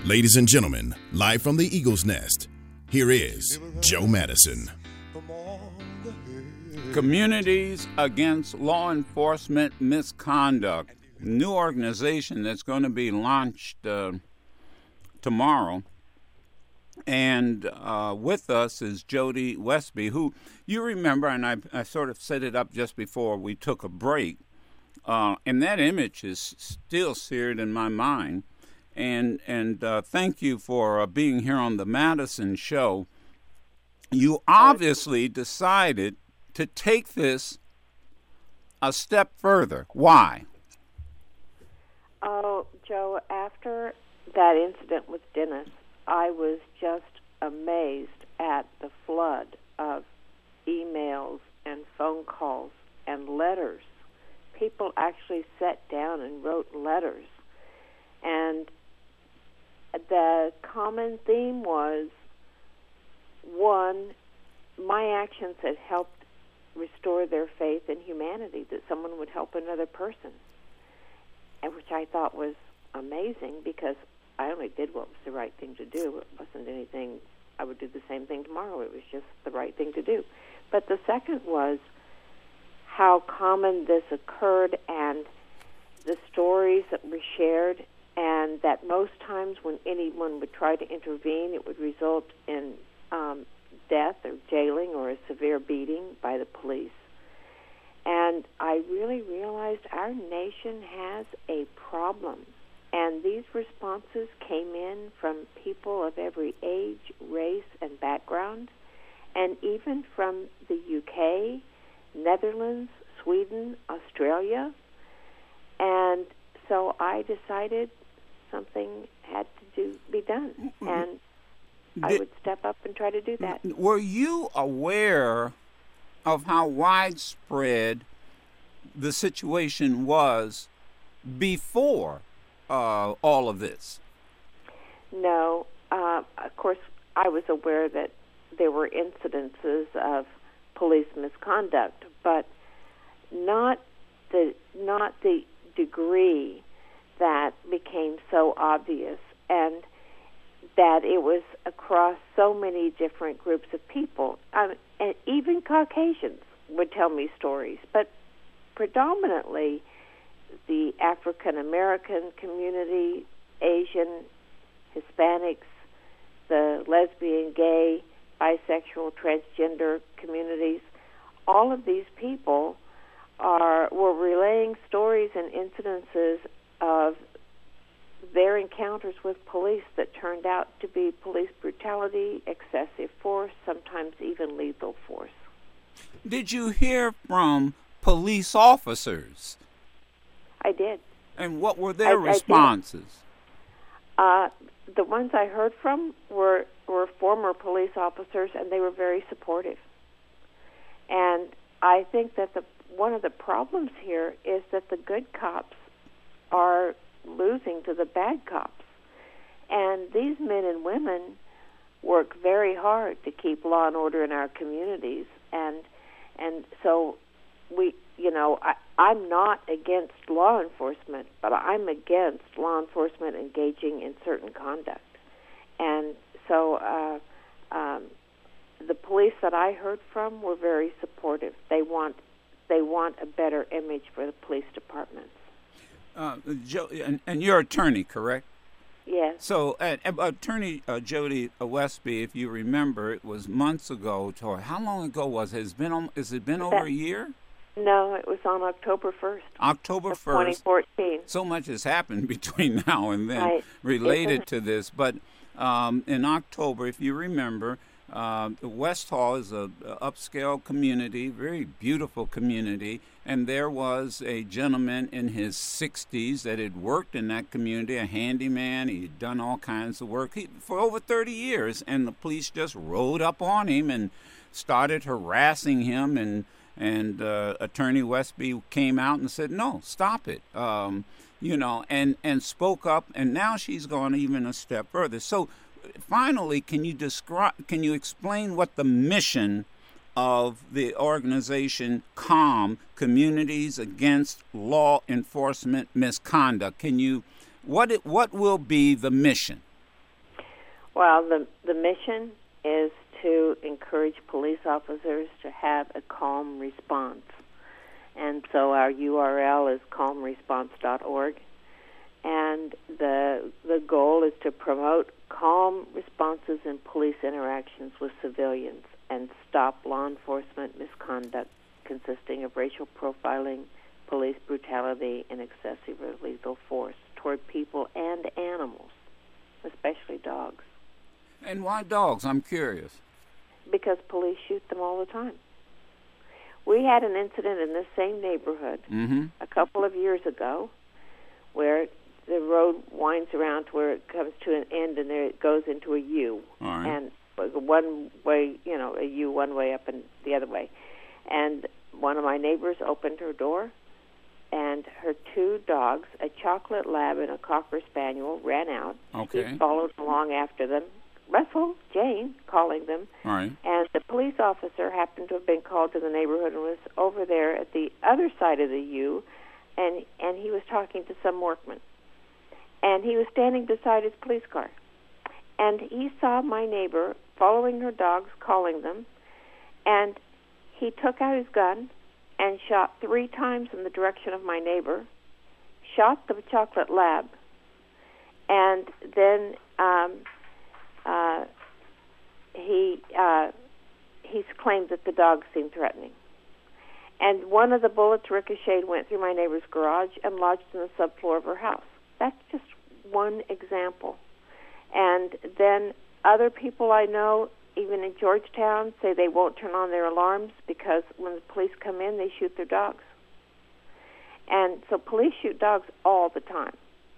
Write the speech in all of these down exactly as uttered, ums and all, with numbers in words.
Ladies and gentlemen, live from the Eagle's Nest, here is Joe Madison. Communities Against Law Enforcement Misconduct, new organization that's going to be launched uh, tomorrow. And uh, with us is Jody Westby, who you remember, and I, I sort of set it up just before we took a break, uh, and that image is still seared in my mind. And and uh, thank you for uh, being here on the Madison Show. You obviously decided to take this a step further. Why? Oh, Joe, after that incident with Dennis, I was just amazed at the flood of emails and phone calls and letters. People actually sat down and wrote letters. And the common theme was, one, my actions had helped restore their faith in humanity, that someone would help another person, and which I thought was amazing because I only did what was the right thing to do. It wasn't anything, I would do the same thing tomorrow. It was just the right thing to do. But the second was how common this occurred and the stories that were shared, and that most times when anyone would try to intervene, it would result in um, death or jailing or a severe beating by the police. And I really realized our nation has a problem. And these responses came in from people of every age, race, and background, and even from the U K, Netherlands, Sweden, Australia. And so I decided something had to do, be done, and Did, I would step up and try to do that. Were you aware of how widespread the situation was before uh, all of this? No. Uh, of course, I was aware that there were incidences of police misconduct, but not the not the degree that became so obvious, and that it was across so many different groups of people. Um, and even Caucasians would tell me stories, but predominantly the African American community, Asian, Hispanics, the lesbian, gay, bisexual, transgender communities. All of these people are were relaying stories and incidences of their encounters with police that turned out to be police brutality, excessive force, sometimes even lethal force. Did you hear from police officers? I did. And what were their I, responses? I uh, the ones I heard from were, were former police officers, and they were very supportive. And I think that the one of the problems here is that the good cops are losing to the bad cops. And these men and women work very hard to keep law and order in our communities. And and so we, you know, I, I'm not against law enforcement, but I'm against law enforcement engaging in certain conduct. And so uh, um, the police that I heard from were very supportive. They want they want a better image for the police departments. Uh, Joe, and, and you're attorney, correct? Yes. So, uh, Attorney uh, Jody Westby, if you remember, it was months ago. To, how long ago was it? Has been um, has it been over that, a year? No, it was on October first. October first. twenty fourteen. So much has happened between now and then right. related to this. But um, in October, if you remember, uh, West Hall is a, a upscale community, very beautiful community. And there was a gentleman in his sixties that had worked in that community, a handyman. He had done all kinds of work he, for over thirty years. And the police just rode up on him and started harassing him. And, and uh, Attorney Westby came out and said, no, stop it, um, you know, and, and spoke up. And now she's gone even a step further. So finally, can you describe, can you explain what the mission of the organization CALM, Communities Against Law Enforcement Misconduct? Can you, what it, what will be the mission? Well, the the mission is to encourage police officers to have a calm response. And so our U R L is calm response dot org. And the the goal is to promote calm responses in police interactions with civilians and stop law enforcement misconduct consisting of racial profiling, police brutality, and excessive or lethal force toward people and animals, especially dogs. And why dogs? I'm curious. Because police shoot them all the time. We had an incident in this same neighborhood mm-hmm. a couple of years ago where the road winds around to where it comes to an end and there it goes into a U. All right. And one way, you know, a U one way up and the other way. And one of my neighbors opened her door, and her two dogs, a chocolate lab and a cocker spaniel, ran out. Okay. He followed along after them. Russell, Jane, calling them. All right. And the police officer happened to have been called to the neighborhood and was over there at the other side of the U, and and he was talking to some workman. And he was standing beside his police car. And he saw my neighbor following her dogs, calling them, and he took out his gun and shot three times in the direction of my neighbor, shot the chocolate lab, and then um, uh, he uh, he's claimed that the dogs seemed threatening. And one of the bullets ricocheted, went through my neighbor's garage and lodged in the subfloor of her house. That's just one example. And then other people I know, even in Georgetown, say they won't turn on their alarms because when the police come in, they shoot their dogs. And so police shoot dogs all the time.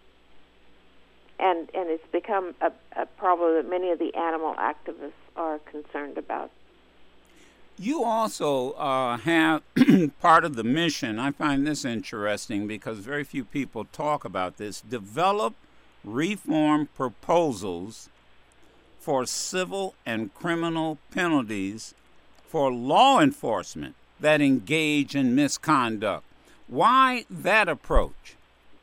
And and it's become a, a problem that many of the animal activists are concerned about. You also uh, have part of the mission. I find this interesting because very few people talk about this. Develop reform proposals for civil and criminal penalties for law enforcement that engage in misconduct. Why that approach?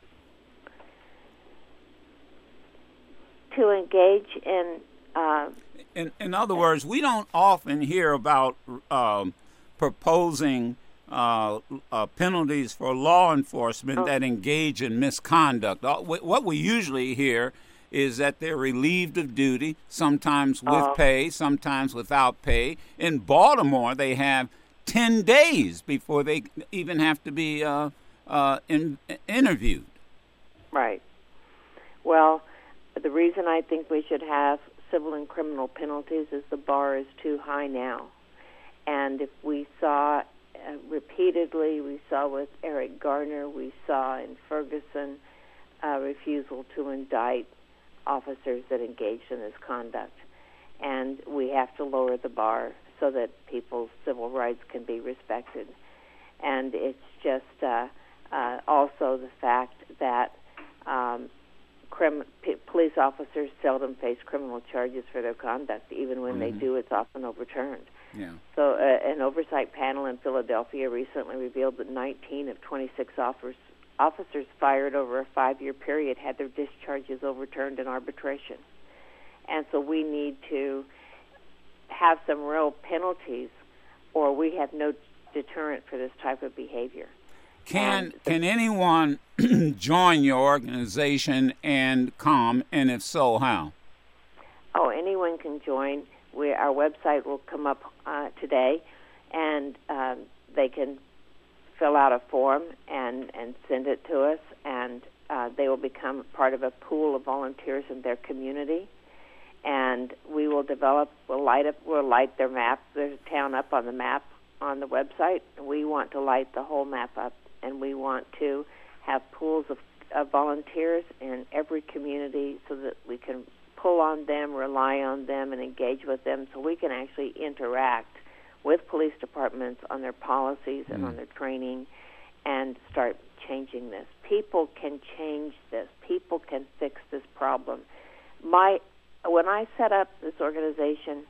To engage in... Uh, in, in other words, we don't often hear about um, proposing uh, uh, penalties for law enforcement oh. that engage in misconduct. What we usually hear is that they're relieved of duty, sometimes with oh. pay, sometimes without pay. In Baltimore, they have ten days before they even have to be uh, uh, in, interviewed. Right. Well, the reason I think we should have civil and criminal penalties is the bar is too high now. And if we saw uh, repeatedly, we saw with Eric Garner, we saw in Ferguson, uh, refusal to indict officers that engaged in this conduct. And we have to lower the bar so that people's civil rights can be respected. And it's just uh, uh, also the fact that um, Crim- p- police officers seldom face criminal charges for their conduct. Even when mm-hmm. they do, it's often overturned. Yeah. So uh, an oversight panel in Philadelphia recently revealed that nineteen of twenty-six officers, officers fired over a five-year period had their discharges overturned in arbitration. And so we need to have some real penalties, or we have no deterrent for this type of behavior. Can can anyone join your organization and come, and if so, how? Oh, anyone can join. We, our website will come up uh, today, and um, they can fill out a form and, and send it to us, and uh, they will become part of a pool of volunteers in their community. And we will develop, we'll light up, we'll light their map, their town up on the map on the website. We want to light the whole map up. And we want to have pools of, of volunteers in every community so that we can pull on them, rely on them, and engage with them so we can actually interact with police departments on their policies and mm. on their training and start changing this. People can change this. People can fix this problem. My, when I set up this organization,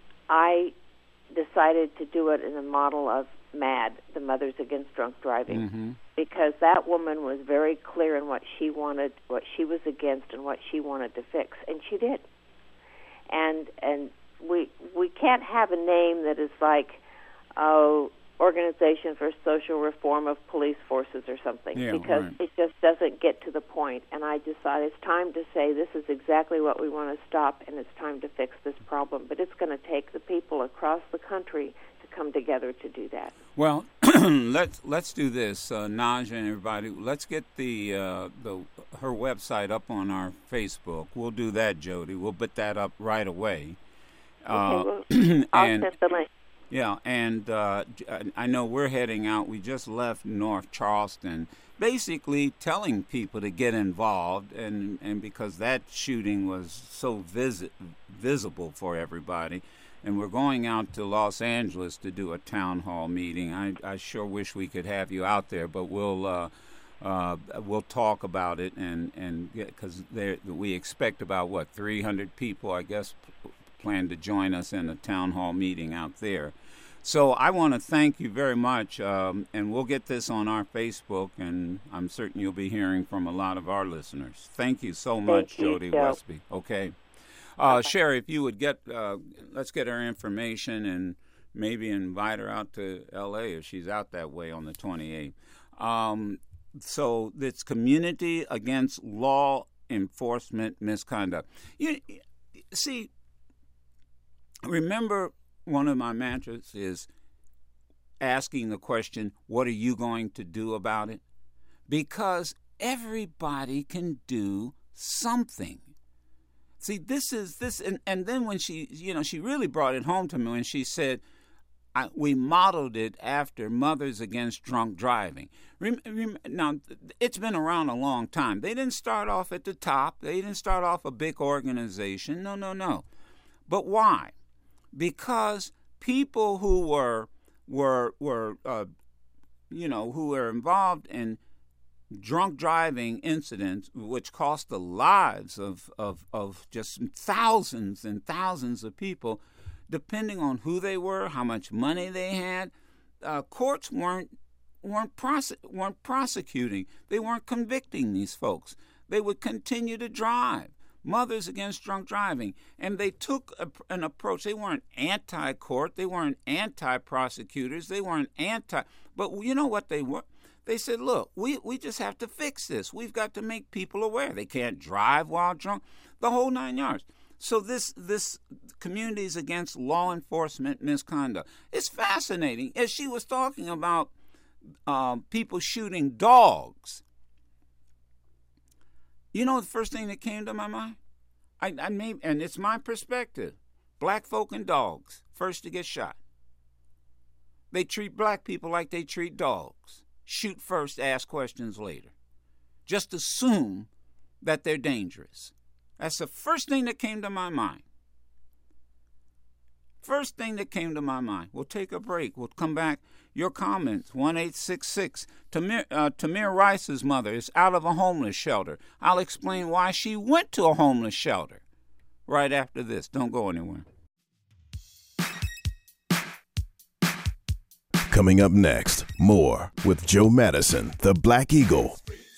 I decided to do it in the model of MAD, the Mothers Against Drunk Driving, mm-hmm. because that woman was very clear in what she wanted, what she was against, and what she wanted to fix, and she did. and and we we can't have a name that is like, oh, Organization for Social Reform of Police Forces or something, yeah, because right. it just doesn't get to the point. And I decided it's time to say this is exactly what we want to stop, and it's time to fix this problem. But it's going to take the people across the country to come together to do that. Well, let's let's do this, uh, Naja and everybody. Let's get the uh, the her website up on our Facebook. We'll do that, Jody. We'll put that up right away. Okay, Uh, well, I'll and, send the link. Yeah, and uh, I know we're heading out. We just left North Charleston, basically telling people to get involved, and, and because that shooting was so vis- visible for everybody. And we're going out to Los Angeles to do a town hall meeting. I, I sure wish we could have you out there, but we'll uh, uh, we'll talk about it, and and because we expect about what three hundred people, I guess, plan to join us in a town hall meeting out there. So I want to thank you very much, um, and we'll get this on our Facebook, and I'm certain you'll be hearing from a lot of our listeners. Thank you so much, you, Jody Joe. Westby. Okay. Uh, Sherry, if you would get, uh, let's get her information and maybe invite her out to L A if she's out that way on the twenty-eighth. Um, so it's Community Against Law Enforcement Misconduct. You see, remember, one of my mantras is asking the question, what are you going to do about it? Because everybody can do something. See, this is this, and, and then when she, you know, she really brought it home to me when she said, I, we modeled it after Mothers Against Drunk Driving. Rem, rem, now, it's been around a long time. They didn't start off at the top. They didn't start off a big organization. No, no, no. But why? Because people who were were were uh, you know who were involved in drunk driving incidents, which cost the lives of of, of just thousands and thousands of people, depending on who they were, how much money they had, uh, courts weren't weren't prose- weren't prosecuting. They weren't convicting these folks. They would continue to drive. Mothers Against Drunk Driving, and they took a, an approach. They weren't anti-court, they weren't anti-prosecutors, they weren't anti, but you know what they were? They said, look, we, we just have to fix this. We've got to make people aware. They can't drive while drunk, the whole nine yards. So this this Communities Against Law Enforcement Misconduct, it's fascinating. As she was talking about um, people shooting dogs, you know the first thing that came to my mind? I, I may, and it's my perspective. Black folk and dogs, first to get shot. They treat black people like they treat dogs. Shoot first, ask questions later. Just assume that they're dangerous. That's the first thing that came to my mind. First thing that came to my mind. We'll take a break. We'll come back. Your comments, one eight six six. Tamir, uh, Tamir Rice's mother is out of a homeless shelter. I'll explain why she went to a homeless shelter right after this. Don't go anywhere. Coming up next, more with Joe Madison, the Black Eagle.